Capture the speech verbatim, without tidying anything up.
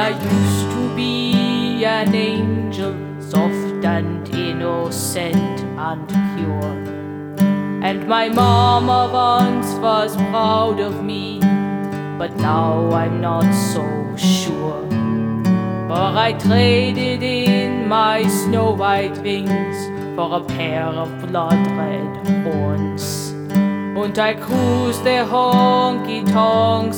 I used to be an angel, soft and innocent and pure. And my mama once was proud of me, but now I'm not so sure. For I traded in my snow white wings for a pair of blood red horns. Und I cruised the honky tonks